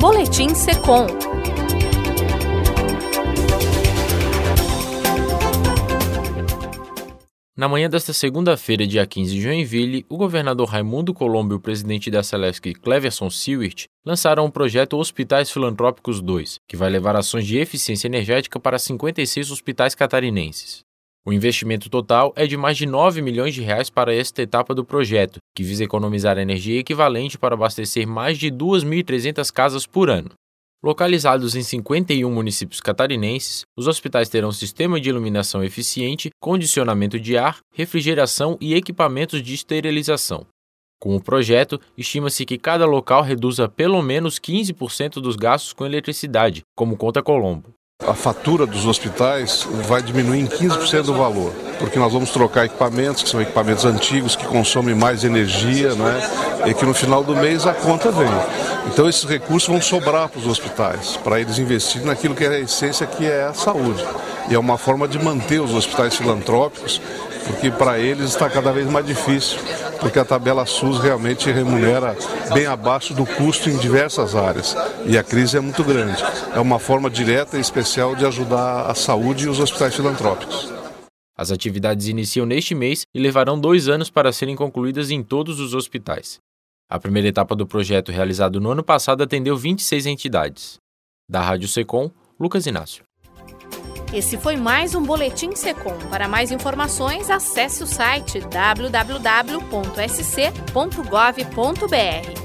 Boletim Secom. Na manhã desta segunda-feira, dia 15 em Joinville, o governador Raimundo Colombo e o presidente da Celesc, Cleverson Siewert, lançaram o projeto Hospitais Filantrópicos 2, que vai levar ações de eficiência energética para 56 hospitais catarinenses. O investimento total é de mais de 9 milhões de reais para esta etapa do projeto, que visa economizar energia equivalente para abastecer mais de 2.300 casas por ano. Localizados em 51 municípios catarinenses, os hospitais terão sistema de iluminação eficiente, condicionamento de ar, refrigeração e equipamentos de esterilização. Com o projeto, estima-se que cada local reduza pelo menos 15% dos gastos com eletricidade, como conta Colombo. A fatura dos hospitais vai diminuir em 15% do valor, porque nós vamos trocar equipamentos, que são equipamentos antigos, que consomem mais energia, né? E que no final do mês a conta vem. Então esses recursos vão sobrar para os hospitais, para eles investirem naquilo que é a essência, que é a saúde. E é uma forma de manter os hospitais filantrópicos, porque para eles está cada vez mais difícil, porque a tabela SUS realmente remunera bem abaixo do custo em diversas áreas. E a crise é muito grande. É uma forma direta e especial de ajudar a saúde e os hospitais filantrópicos. As atividades iniciam neste mês e levarão 2 anos para serem concluídas em todos os hospitais. A primeira etapa do projeto, realizado no ano passado, atendeu 26 entidades. Da Rádio Secom, Lucas Inácio. Esse foi mais um Boletim Secom. Para mais informações, acesse o site www.sc.gov.br.